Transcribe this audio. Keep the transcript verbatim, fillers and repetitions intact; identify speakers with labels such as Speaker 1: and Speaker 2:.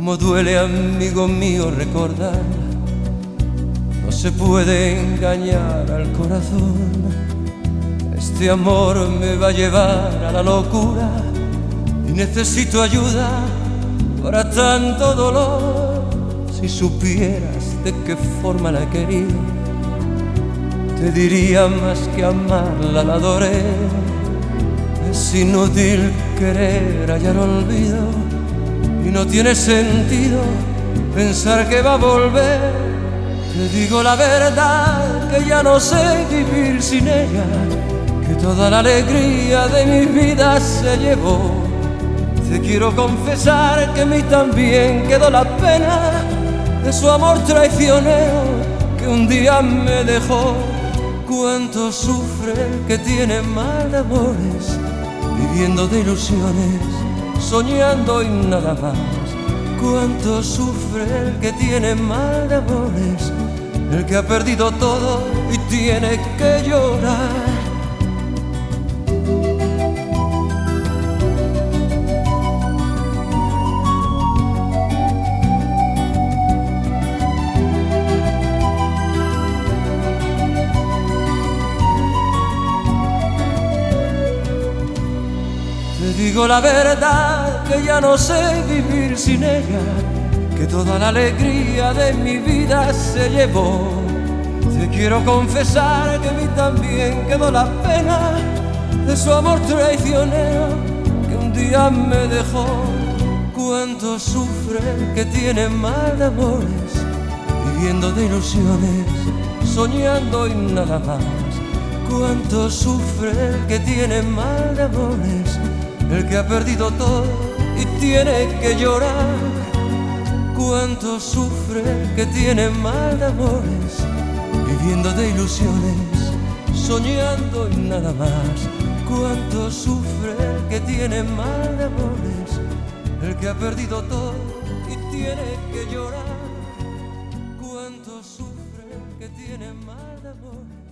Speaker 1: Como duele, amigo mío, recordar. No se puede engañar al corazón. Este amor me va a llevar a la locura y necesito ayuda para tanto dolor. Si supieras de qué forma la he querido, te diría más que amarla la adoré. Es inútil querer hallar olvido y no tiene sentido pensar que va a volver. Te digo la verdad, que ya no sé vivir sin ella, que toda la alegría de mi vida se llevó. Te quiero confesar que a mí también quedó la pena de su amor traicionero que un día me dejó. Cuánto sufre el que tiene mal de amores, viviendo de ilusiones, soñando y nada más. Cuánto sufre el que tiene mal de amores, el que ha perdido todo y tiene que llorar. Te digo la verdad, que ya no sé vivir sin ella, que toda la alegría de mi vida se llevó. Te quiero confesar que a mí también quedó la pena de su amor traicionero que un día me dejó. Cuánto sufre el que tiene mal de amores, viviendo de ilusiones, soñando y nada más. Cuánto sufre el que tiene mal de amores, el que ha perdido todo y tiene que llorar. Cuánto sufre el que tiene mal de amores, viviendo de ilusiones, soñando y nada más. Cuánto sufre el que tiene mal de amores, el que ha perdido todo y tiene que llorar. Cuánto sufre el que tiene mal de amores.